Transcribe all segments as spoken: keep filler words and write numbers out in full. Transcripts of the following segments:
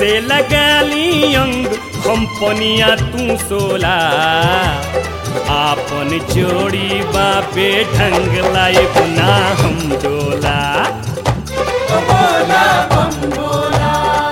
लगाली अंग हम पनिया तू सोला आपन जोड़ी बापे ढंग लाई बुना हम डोला बोला बम बोला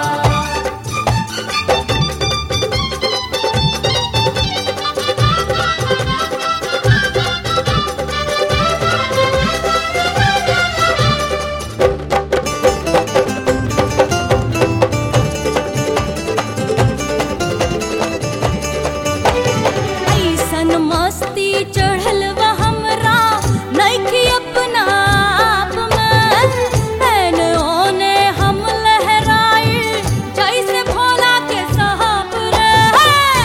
मस्ती चढ़ल बा हमरा नइखी अपना आप में एने ओने हम लहराई जैसे भोला के साहब रे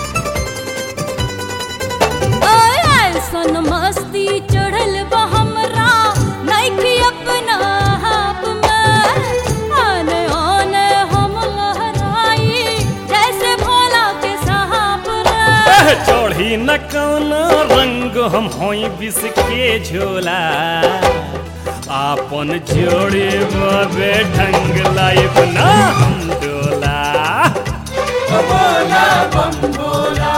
ओए ऐसन मस्ती चढ़ल बा हमरा नइखी अपना आप में एने ओने हम लहराई जैसे भोला के साहब रे चढ़ी न कौन रंग हम होई बिस के झोला आपन जोड़े बाबे ढंग लाई बना हम डोला बोला बम बोला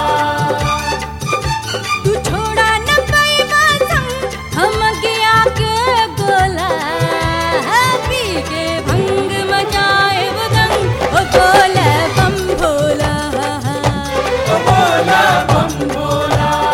तू छोड़ा न पैबा संग हम गया के गोला पी के भंग मचाए दंग ओ गोला बम भोला बोला बम बोला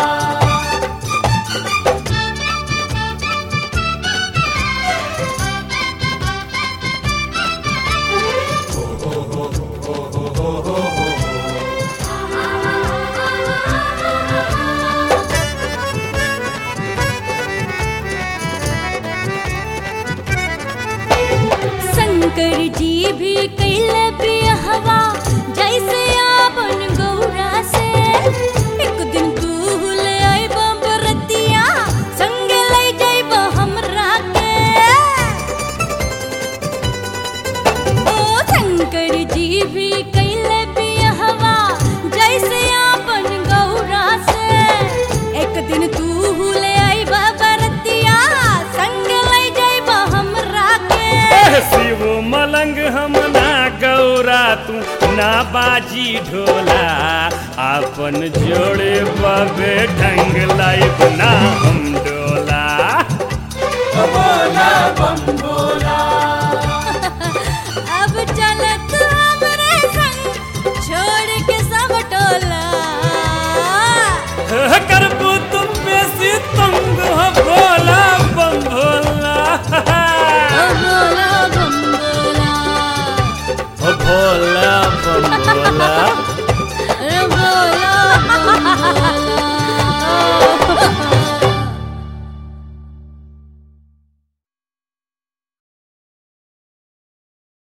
शंकर जी भी कैल बियाहवा जैसे आपन गौरा से एक दिन तू ले आइब बरतिया संग ले जाइब हमरा के ओ शंकर जी भी कैल बियाहवा जैसे आपन गौरा से एक दिन तू ले आइब बरतिया संग ले जाइब हमरा के शिव मलंग हम ना गौरा तू ना बाजी ढोला आपन जोड़े बाबे ढंग लाई बना हम डोला बोला बम बोला अब चलत हमरे संग छोड़ के सब टोला करबू तुम बेसी तंग हो भोला बम भोला ओ भोला बम भोला ओ भोला बम भोला ओ भोला बम भोला